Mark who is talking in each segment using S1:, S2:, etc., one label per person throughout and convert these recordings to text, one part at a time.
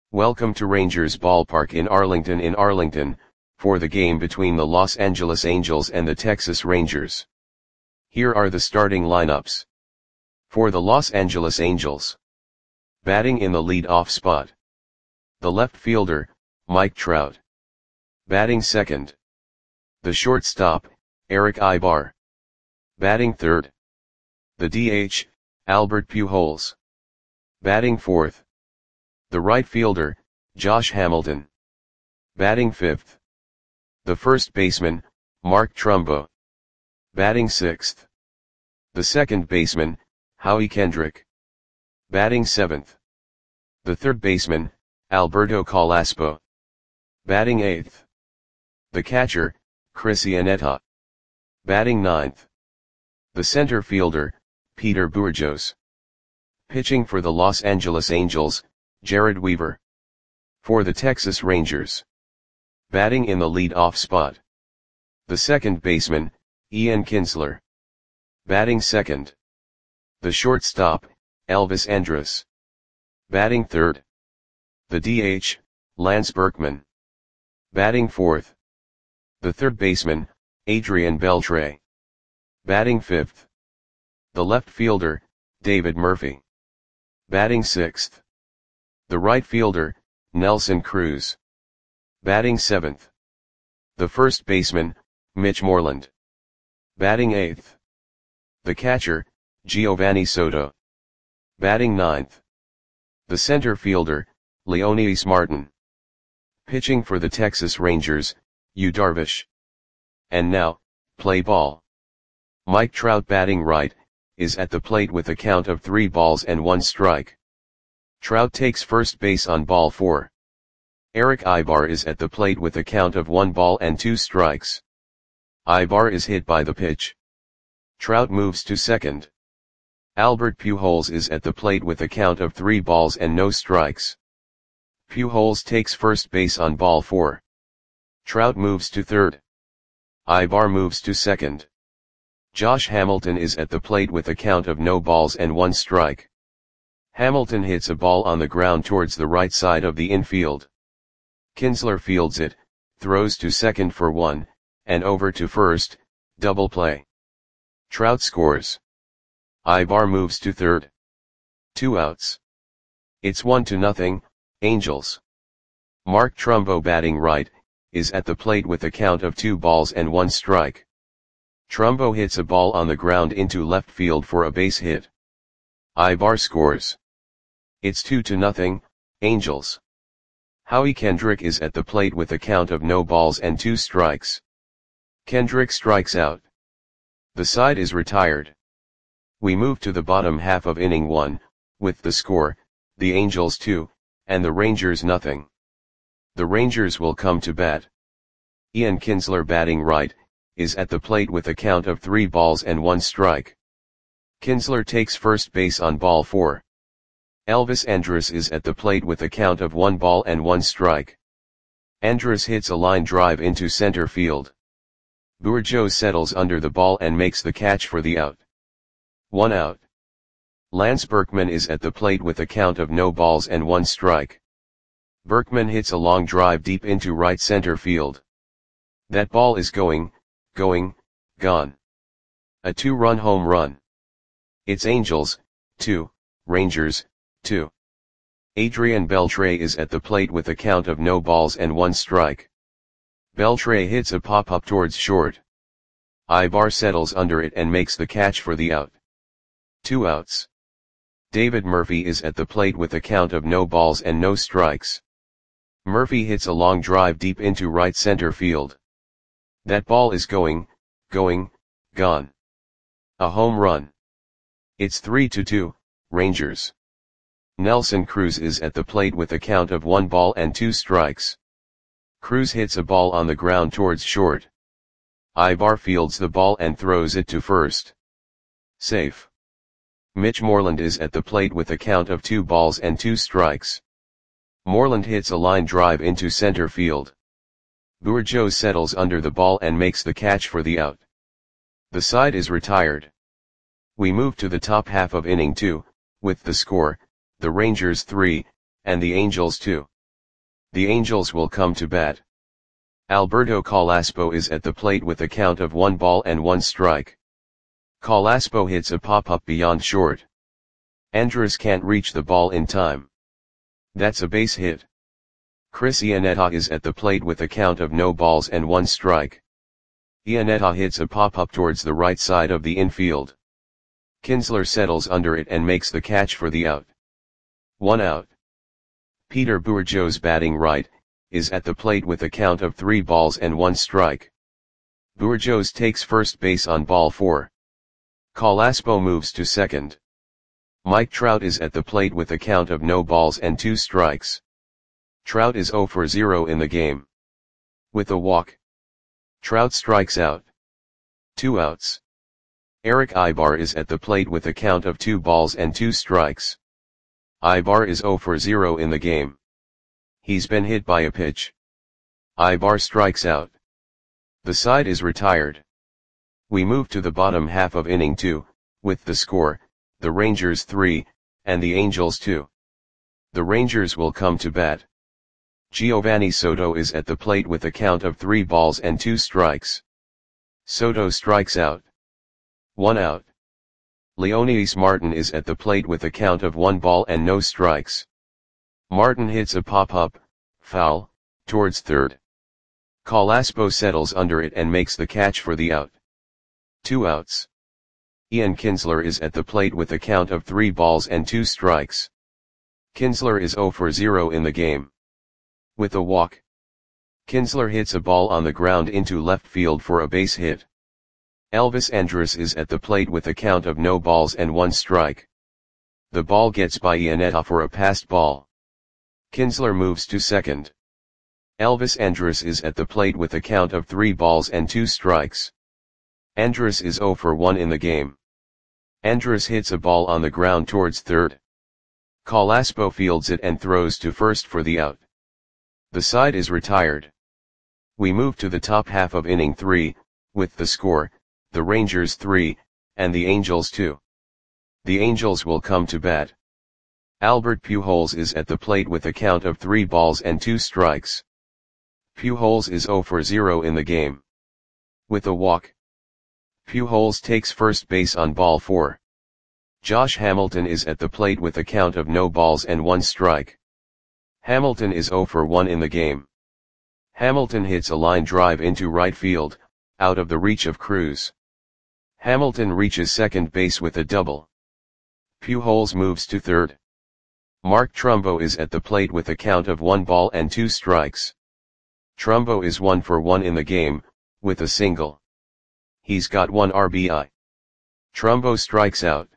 S1: Welcome to Rangers Ballpark in Arlington, for the game between the Los Angeles Angels and the Texas Rangers. Here are the starting lineups. For the Los Angeles Angels. Batting in the lead-off spot. The left fielder, Mike Trout. Batting second. The shortstop, Erick Aybar. Batting third. The DH, Albert Pujols. Batting fourth. The right fielder, Josh Hamilton. Batting fifth. The first baseman, Mark Trumbo. Batting sixth. The second baseman, Howie Kendrick. Batting seventh. The third baseman, Alberto Calaspo. Batting eighth. The catcher, Chris Iannetta. Batting ninth. The center fielder, Peter Bourjos. Pitching for the Los Angeles Angels, Jered Weaver. For the Texas Rangers. Batting in the lead-off spot. The second baseman, Ian Kinsler. Batting second. The shortstop, Elvis Andrus. Batting third. The DH, Lance Berkman. Batting fourth. The third baseman, Adrian Beltre. Batting fifth. The left fielder, David Murphy. Batting sixth. The right fielder, Nelson Cruz. Batting seventh. The first baseman, Mitch Moreland. Batting eighth. The catcher, Giovanni Soto. Batting ninth. The center fielder, Leonys Martin. Pitching for the Texas Rangers, Yu Darvish. And now, play ball. Mike Trout batting right, is at the plate with a count of 3 balls and 1 strike. Trout takes first base on ball 4. Erick Aybar is at the plate with a count of 1 ball and 2 strikes. Aybar is hit by the pitch. Trout moves to second. Albert Pujols is at the plate with a count of 3 balls and no strikes. Pujols takes first base on ball 4. Trout moves to third. Aybar moves to second. Josh Hamilton is at the plate with a count of no balls and 1 strike. Hamilton hits a ball on the ground towards the right side of the infield. Kinsler fields it, throws to second for 1, and over to first, double play. Trout scores. Aybar moves to third. 2 outs. It's 1-0, Angels. Mark Trumbo batting right, is at the plate with a count of 2 balls and 1 strike. Trumbo hits a ball on the ground into left field for a base hit. Aybar scores. It's 2-0, Angels. Howie Kendrick is at the plate with a count of no balls and 2 strikes. Kendrick strikes out. The side is retired. We move to the bottom half of inning 1, with the score, the Angels 2, and the Rangers 0. The Rangers will come to bat. Ian Kinsler batting right, is at the plate with a count of 3 balls and 1 strike. Kinsler takes first base on ball 4. Elvis Andrus is at the plate with a count of 1 ball and 1 strike. Andrus hits a line drive into center field. Bourjos settles under the ball and makes the catch for the out. 1 out. Lance Berkman is at the plate with a count of no balls and 1 strike. Berkman hits a long drive deep into right center field. That ball is gone. A 2-run home run. It's Angels 2, Rangers 2. Adrian Beltre is at the plate with a count of no balls and 1 strike. Beltre hits a pop-up towards short. Aybar settles under it and makes the catch for the out. 2 outs. David Murphy is at the plate with a count of no balls and no strikes. Murphy hits a long drive deep into right center field. That ball is gone. A home run. It's 3-2, Rangers. Nelson Cruz is at the plate with a count of 1 ball and 2 strikes. Cruz hits a ball on the ground towards short. Aybar fields the ball and throws it to first. Safe. Mitch Moreland is at the plate with a count of 2 balls and 2 strikes. Moreland hits a line drive into center field. Bourjos settles under the ball and makes the catch for the out. The side is retired. We move to the top half of inning 2, with the score, the Rangers 3, and the Angels 2. The Angels will come to bat. Alberto Carrasco is at the plate with a count of 1 ball and 1 strike. Carrasco hits a pop-up beyond short. Andrus can't reach the ball in time. That's a base hit. Chris Iannetta is at the plate with a count of no balls and 1 strike. Iannetta hits a pop-up towards the right side of the infield. Kinsler settles under it and makes the catch for the out. 1 out. Peter Bourjos, batting right, is at the plate with a count of 3 balls and 1 strike. Bourjos takes first base on ball 4. Carrasco moves to second. Mike Trout is at the plate with a count of no balls and 2 strikes. Trout is 0 for 0 in the game. With a walk, Trout strikes out. 2 outs. Erick Aybar is at the plate with a count of 2 balls and 2 strikes. Aybar is 0 for 0 in the game. He's been hit by a pitch. Aybar strikes out. The side is retired. We move to the bottom half of inning 2, with the score, the Rangers 3, and the Angels 2. The Rangers will come to bat. Giovanni Soto is at the plate with a count of 3 balls and 2 strikes. Soto strikes out. 1 out. Leonys Martin is at the plate with a count of 1 ball and no strikes. Martin hits a pop-up, foul, towards third. Carrasco settles under it and makes the catch for the out. 2 outs. Ian Kinsler is at the plate with a count of 3 balls and 2 strikes. Kinsler is 0 for 0 in the game. With a walk, Kinsler hits a ball on the ground into left field for a base hit. Elvis Andrus is at the plate with a count of no balls and 1 strike. The ball gets by Iannetta for a passed ball. Kinsler moves to second. Elvis Andrus is at the plate with a count of 3 balls and 2 strikes. Andrus is 0 for 1 in the game. Andrus hits a ball on the ground towards third. Carrasco fields it and throws to first for the out. The side is retired. We move to the top half of inning 3, with the score, the Rangers 3, and the Angels 2. The Angels will come to bat. Albert Pujols is at the plate with a count of 3 balls and 2 strikes. Pujols is 0 for 0 in the game. With a walk, Pujols takes first base on ball 4. Josh Hamilton is at the plate with a count of no balls and 1 strike. Hamilton is 0 for 1 in the game. Hamilton hits a line drive into right field, out of the reach of Cruz. Hamilton reaches second base with a double. Pujols moves to third. Mark Trumbo is at the plate with a count of 1 ball and 2 strikes. Trumbo is 1 for 1 in the game, with a single. He's got 1 RBI. Trumbo strikes out.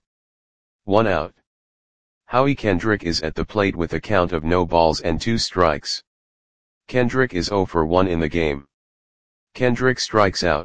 S1: 1 out. Howie Kendrick is at the plate with a count of no balls and 2 strikes. Kendrick is 0 for 1 in the game. Kendrick strikes out.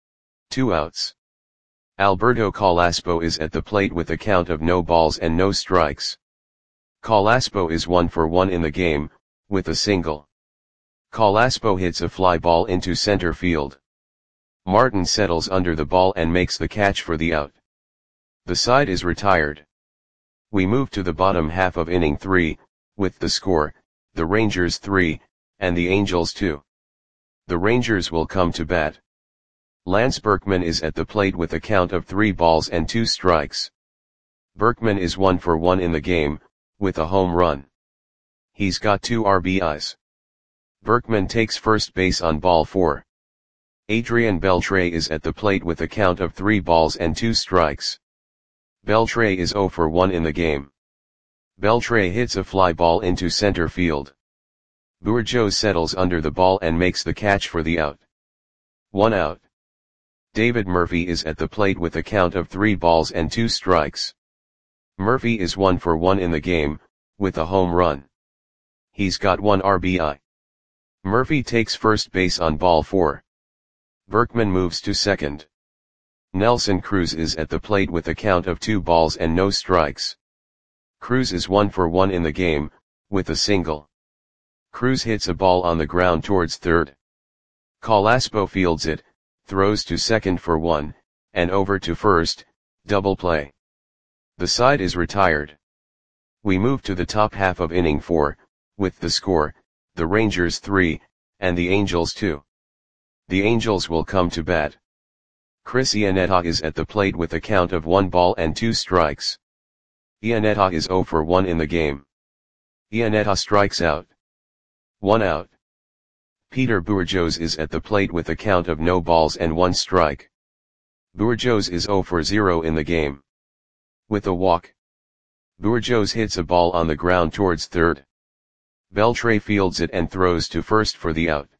S1: 2 outs. Alberto Carrasco is at the plate with a count of no balls and no strikes. Carrasco is 1 for 1 in the game, with a single. Carrasco hits a fly ball into center field. Martin settles under the ball and makes the catch for the out. The side is retired. We move to the bottom half of inning 3, with the score, the Rangers 3, and the Angels 2. The Rangers will come to bat. Lance Berkman is at the plate with a count of 3 balls and 2 strikes. Berkman is 1 for 1 in the game, with a home run. He's got 2 RBIs. Berkman takes first base on ball 4. Adrian Beltre is at the plate with a count of 3 balls and 2 strikes. Beltre is 0 for 1 in the game. Beltre hits a fly ball into center field. Bourjos settles under the ball and makes the catch for the out. 1 out. David Murphy is at the plate with a count of 3 balls and 2 strikes. Murphy is 1 for 1 in the game, with a home run. He's got 1 RBI. Murphy takes first base on ball 4. Berkman moves to second. Nelson Cruz is at the plate with a count of 2 balls and no strikes. Cruz is 1 for 1 in the game, with a single. Cruz hits a ball on the ground towards third. Carrasco fields it, throws to second for 1, and over to first, double play. The side is retired. We move to the top half of inning 4, with the score, the Rangers 3, and the Angels 2. The Angels will come to bat. Chris Iannetta is at the plate with a count of 1 ball and 2 strikes. Iannetta is 0 for 1 in the game. Iannetta strikes out. 1 out. Peter Bourjos is at the plate with a count of no balls and 1 strike. Bourjos is 0 for 0 in the game. With a walk. Bourjos hits a ball on the ground towards third. Beltre fields it and throws to first for the out.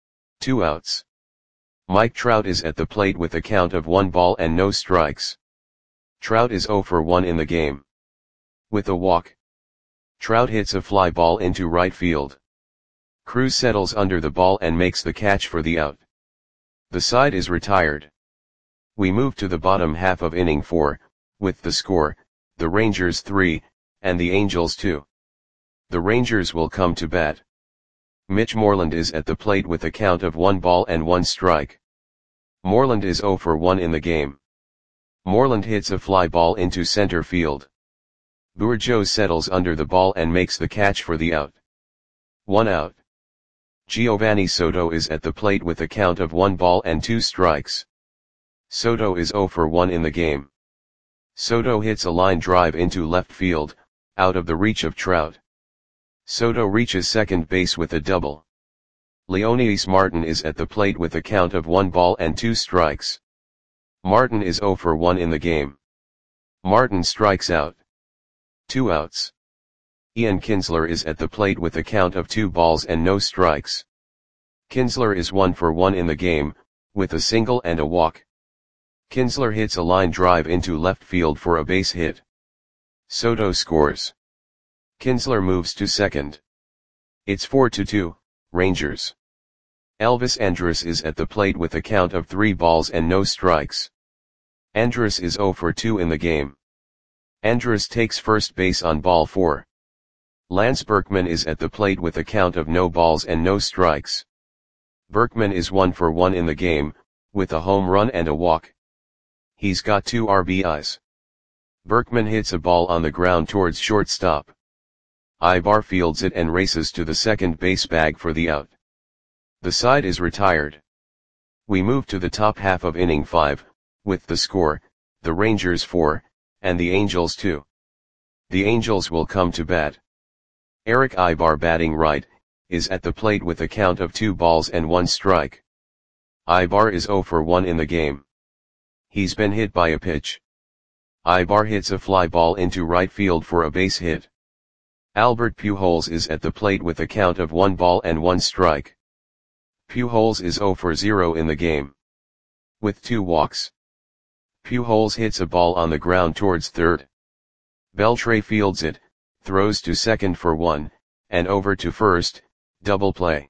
S1: 2 outs. Mike Trout is at the plate with a count of 1 ball and no strikes. Trout is 0 for 1 in the game. With a walk. Trout hits a fly ball into right field. Cruz settles under the ball and makes the catch for the out. The side is retired. We move to the bottom half of inning 4, with the score, the Rangers 3, and the Angels 2. The Rangers will come to bat. Mitch Moreland is at the plate with a count of 1 ball and 1 strike. Moreland is 0 for 1 in the game. Moreland hits a fly ball into center field. Bourjos settles under the ball and makes the catch for the out. 1 out. Giovanni Soto is at the plate with a count of 1 ball and 2 strikes. Soto is 0 for 1 in the game. Soto hits a line drive into left field, out of the reach of Trout. Soto reaches second base with a double. Leonidas Martin is at the plate with a count of 1 ball and 2 strikes. Martin is 0 for 1 in the game. Martin strikes out. 2 outs. Ian Kinsler is at the plate with a count of 2 balls and no strikes. Kinsler is 1 for 1 in the game, with a single and a walk. Kinsler hits a line drive into left field for a base hit. Soto scores. Kinsler moves to second. It's 4-2, Rangers. Elvis Andrus is at the plate with a count of 3 balls and no strikes. Andrus is 0 for 2 in the game. Andrus takes first base on ball 4. Lance Berkman is at the plate with a count of no balls and no strikes. Berkman is 1 for 1 in the game, with a home run and a walk. He's got 2 RBIs. Berkman hits a ball on the ground towards shortstop. Ibar fields it and races to the second base bag for the out. The side is retired. We move to the top half of inning 5, with the score, the Rangers 4, and the Angels 2. The Angels will come to bat. Eric Ibar, batting right, is at the plate with a count of 2 balls and 1 strike. Ibar is 0 for 1 in the game. He's been hit by a pitch. Ibar hits a fly ball into right field for a base hit. Albert Pujols is at the plate with a count of 1 ball and 1 strike. Pujols is 0 for 0 in the game. With 2 walks. Pujols hits a ball on the ground towards third. Beltre fields it, throws to second for 1, and over to first, double play.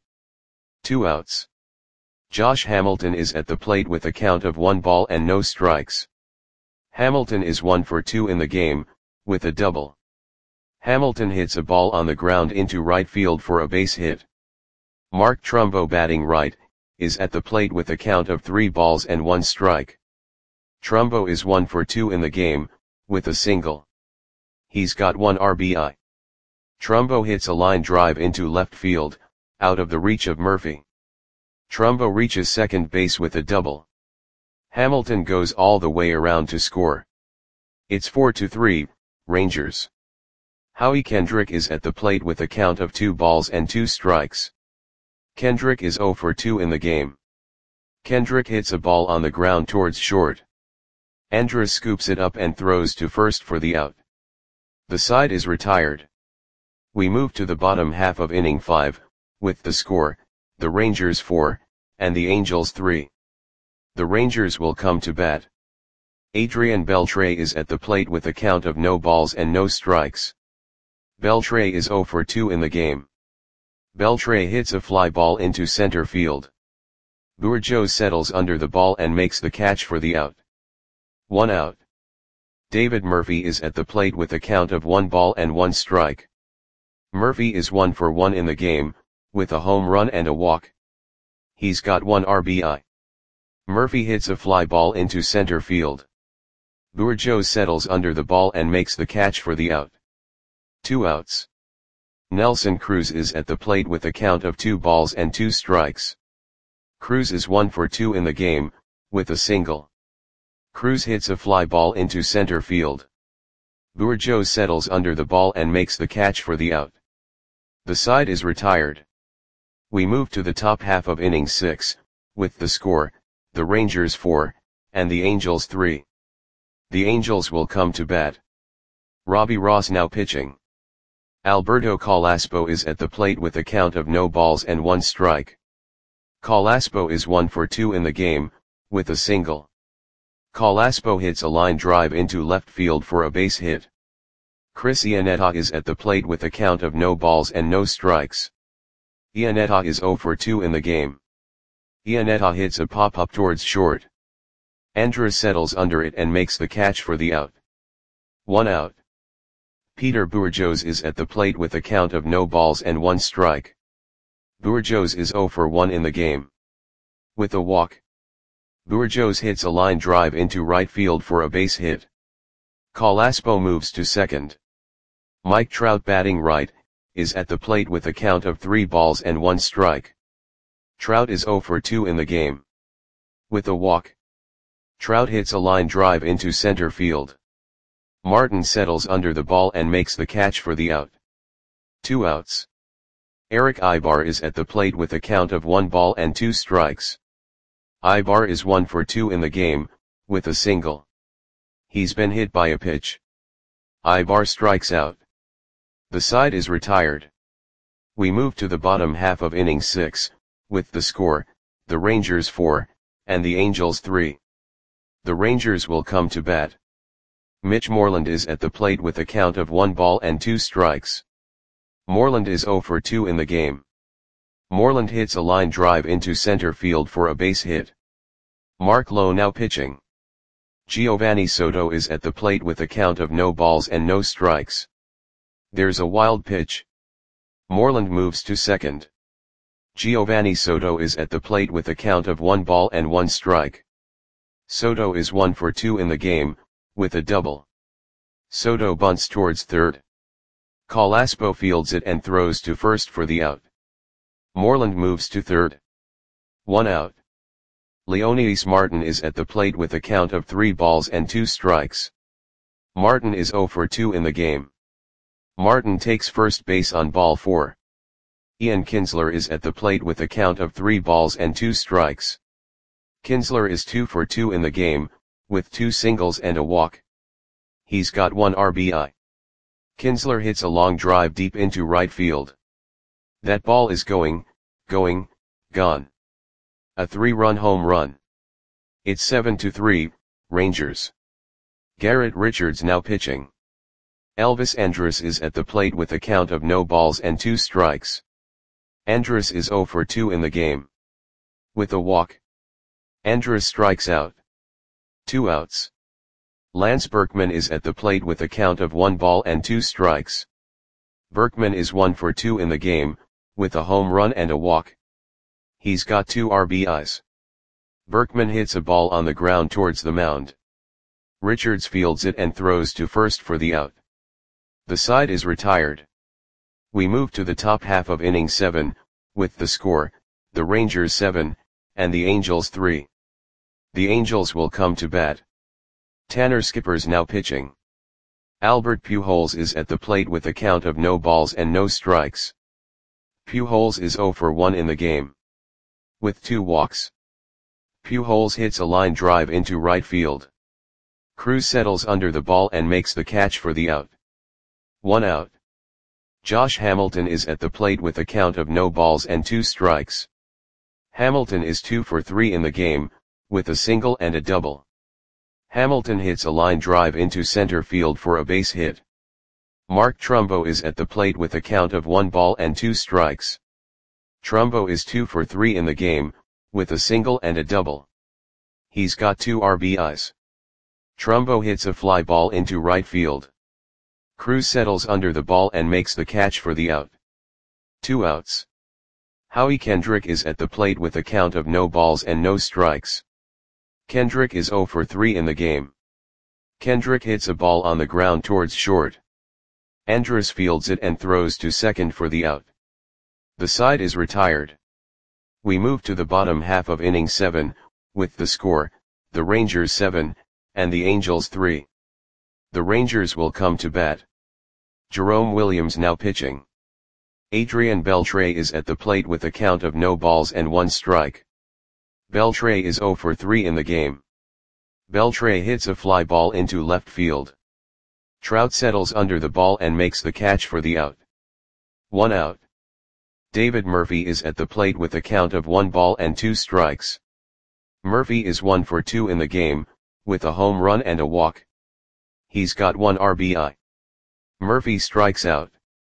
S1: 2 outs. Josh Hamilton is at the plate with a count of 1 ball and no strikes. Hamilton is 1 for 2 in the game, with a double. Hamilton hits a ball on the ground into right field for a base hit. Mark Trumbo, batting right, is at the plate with a count of 3 balls and 1 strike. Trumbo is 1 for 2 in the game, with a single. He's got 1 RBI. Trumbo hits a line drive into left field, out of the reach of Murphy. Trumbo reaches second base with a double. Hamilton goes all the way around to score. It's 4-3, Rangers. Howie Kendrick is at the plate with a count of 2 balls and 2 strikes. Kendrick is 0 for 2 in the game. Kendrick hits a ball on the ground towards short. Andrus scoops it up and throws to first for the out. The side is retired. We move to the bottom half of inning 5, with the score, the Rangers 4, and the Angels 3. The Rangers will come to bat. Adrian Beltre is at the plate with a count of no balls and no strikes. Beltre is 0 for 2 in the game. Beltre hits a fly ball into center field. Bourjos settles under the ball and makes the catch for the out. 1 out. David Murphy is at the plate with a count of 1 ball and 1 strike. Murphy is 1 for 1 in the game, with a home run and a walk. He's got 1 RBI. Murphy hits a fly ball into center field. Bourjos settles under the ball and makes the catch for the out. 2 outs. Nelson Cruz is at the plate with a count of 2 balls and 2 strikes. Cruz is 1 for 2 in the game, with a single. Cruz hits a fly ball into center field. Bourjos settles under the ball and makes the catch for the out. The side is retired. We move to the top half of inning 6, with the score, the Rangers 4, and the Angels 3. The Angels will come to bat. Robbie Ross now pitching. Alberto Calaspo is at the plate with a count of no balls and 1 strike. Calaspo is 1 for 2 in the game, with a single. Calaspo hits a line drive into left field for a base hit. Chris Iannetta is at the plate with a count of no balls and no strikes. Iannetta is 0 for 2 in the game. Iannetta hits a pop-up towards short. Andrus settles under it and makes the catch for the out. 1 out. Peter Bourjos is at the plate with a count of no balls and 1 strike. Bourjos is 0 for 1 in the game. With a walk. Bourjos hits a line drive into right field for a base hit. Calaspo moves to second. Mike Trout batting right, is at the plate with a count of 3 balls and 1 strike. Trout is 0 for 2 in the game. With a walk. Trout hits a line drive into center field. Martin settles under the ball and makes the catch for the out. 2 outs. Eric Ibar is at the plate with a count of 1 ball and 2 strikes. Ibar is 1 for 2 in the game, with a single. He's been hit by a pitch. Ibar strikes out. The side is retired. We move to the bottom half of inning 6, with the score, the Rangers 4, and the Angels 3. The Rangers will come to bat. Mitch Moreland is at the plate with a count of 1 ball and 2 strikes. Moreland is 0 for 2 in the game. Moreland hits a line drive into center field for a base hit. Mark Lowe now pitching. Giovanni Soto is at the plate with a count of no balls and no strikes. There's a wild pitch. Moreland moves to second. Giovanni Soto is at the plate with a count of 1 ball and 1 strike. Soto is 1 for 2 in the game, with a double. Soto bunts towards third. Calaspo fields it and throws to first for the out. Moreland moves to third. 1 out. Leonidas Martin is at the plate with a count of 3 balls and 2 strikes. Martin is 0 for 2 in the game. Martin takes first base on ball 4. Ian Kinsler is at the plate with a count of 3 balls and 2 strikes. Kinsler is 2 for 2 in the game, with 2 singles and a walk. He's got 1 RBI. Kinsler hits a long drive deep into right field. That ball is gone. A 3-run home run. It's 7-3, Rangers. Garrett Richards now pitching. Elvis Andrus is at the plate with a count of no balls and 2 strikes. Andrus is 0 for 2 in the game. With a walk. Andrus strikes out. 2 outs. Lance Berkman is at the plate with a count of 1 ball and 2 strikes. Berkman is 1 for 2 in the game, with a home run and a walk. He's got 2 RBIs. Berkman hits a ball on the ground towards the mound. Richards fields it and throws to first for the out. The side is retired. We move to the top half of inning 7, with the score, the Rangers 7, and the Angels 3. The Angels will come to bat. Tanner Skippers now pitching. Albert Pujols is at the plate with a count of no balls and no strikes. Pujols is 0 for 1 in the game. With 2 walks. Pujols hits a line drive into right field. Cruz settles under the ball and makes the catch for the out. 1 out. Josh Hamilton is at the plate with a count of no balls and 2 strikes. Hamilton is 2 for 3 in the game, with a single and a double. Hamilton hits a line drive into center field for a base hit. Mark Trumbo is at the plate with a count of 1 ball and 2 strikes. Trumbo is 2 for 3 in the game, with a single and a double. He's got 2 RBIs. Trumbo hits a fly ball into right field. Cruz settles under the ball and makes the catch for the out. 2 outs. Howie Kendrick is at the plate with a count of no balls and no strikes. Kendrick is 0 for 3 in the game. Kendrick hits a ball on the ground towards short. Andrus fields it and throws to second for the out. The side is retired. We move to the bottom half of inning 7, with the score, the Rangers 7, and the Angels 3. The Rangers will come to bat. Jerome Williams now pitching. Adrian Beltre is at the plate with a count of no balls and 1 strike. Beltre is 0 for 3 in the game. Beltre hits a fly ball into left field. Trout settles under the ball and makes the catch for the out. 1 out. David Murphy is at the plate with a count of 1 ball and 2 strikes. Murphy is 1 for 2 in the game, with a home run and a walk. He's got 1 RBI. Murphy strikes out.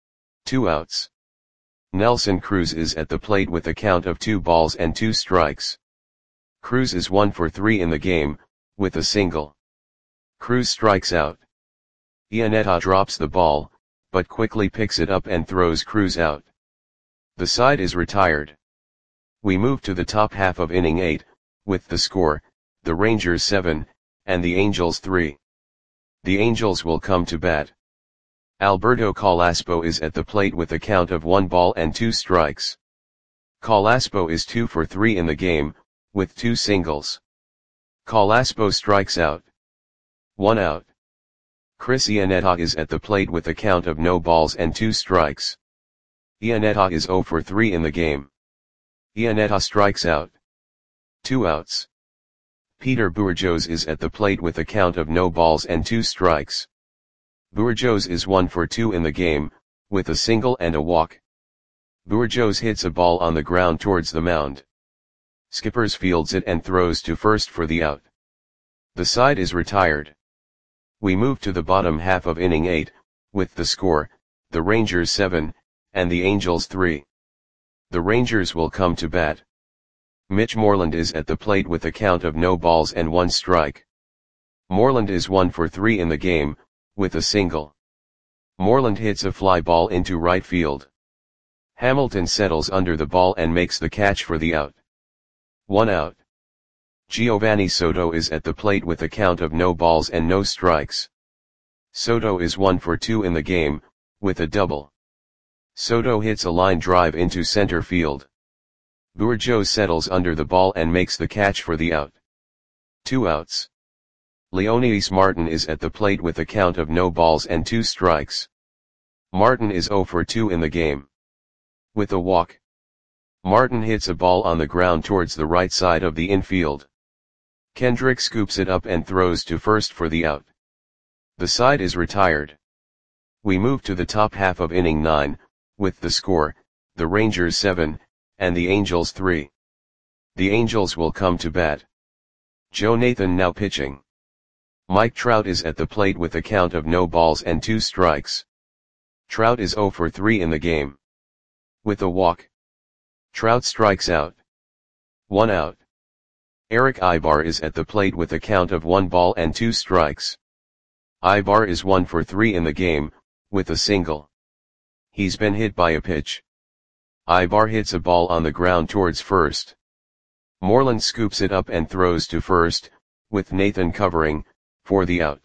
S1: 2 outs. Nelson Cruz is at the plate with a count of 2 balls and 2 strikes. Cruz is 1 for 3 in the game, with a single. Cruz strikes out. Iannetta drops the ball, but quickly picks it up and throws Cruz out. The side is retired. We move to the top half of inning 8, with the score, the Rangers 7, and the Angels 3. The Angels will come to bat. Alberto Calaspo is at the plate with a count of 1 ball and 2 strikes. Calaspo is 2 for 3 in the game, with 2 singles. Calaspo strikes out. 1 out. Chris Iannetta is at the plate with a count of no balls and 2 strikes. Iannetta is 0 for 3 in the game. Iannetta strikes out. 2 outs. Peter Bourjos is at the plate with a count of no balls and 2 strikes. Bourjos is 1 for 2 in the game, with a single and a walk. Bourjos hits a ball on the ground towards the mound. Skippers fields it and throws to first for the out. The side is retired. We move to the bottom half of inning 8, with the score, the Rangers 7, and the Angels 3. The Rangers will come to bat. Mitch Moreland is at the plate with a count of no balls and 1 strike. Moreland is 1 for 3 in the game, with a single. Moreland hits a fly ball into right field. Hamilton settles under the ball and makes the catch for the out. 1 out. Giovanni Soto is at the plate with a count of no balls and no strikes. Soto is 1 for 2 in the game, with a double. Soto hits a line drive into center field. Bourjos settles under the ball and makes the catch for the out. 2 outs. Leonidas Martin is at the plate with a count of no balls and 2 strikes. Martin is 0 for 2 in the game. With a walk. Martin hits a ball on the ground towards the right side of the infield. Kendrick scoops it up and throws to first for the out. The side is retired. We move to the top half of inning 9, with the score, the Rangers 7, and the Angels 3. The Angels will come to bat. Joe Nathan now pitching. Mike Trout is at the plate with a count of no balls and 2 strikes. Trout is 0 for 3 in the game. With a walk. Trout strikes out. 1 out. Eric Ibar is at the plate with a count of 1 ball and 2 strikes. Ibar is 1 for 3 in the game, with a single. He's been hit by a pitch. Ibar hits a ball on the ground towards first. Moreland scoops it up and throws to first, with Nathan covering, for the out.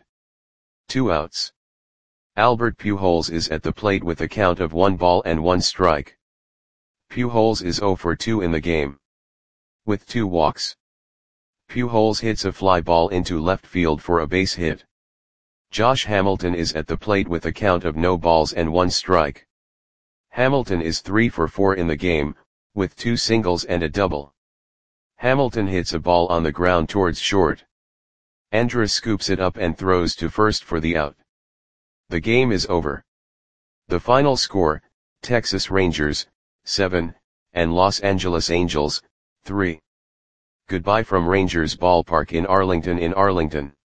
S1: 2 outs. Albert Pujols is at the plate with a count of 1 ball and 1 strike. Pujols is 0 for 2 in the game. With 2 walks. Pujols hits a fly ball into left field for a base hit. Josh Hamilton is at the plate with a count of no balls and 1 strike. Hamilton is 3 for 4 in the game, with 2 singles and a double. Hamilton hits a ball on the ground towards short. Andrus scoops it up and throws to first for the out. The game is over. The final score, Texas Rangers, 7, and Los Angeles Angels, 3. Goodbye from Rangers Ballpark in Arlington.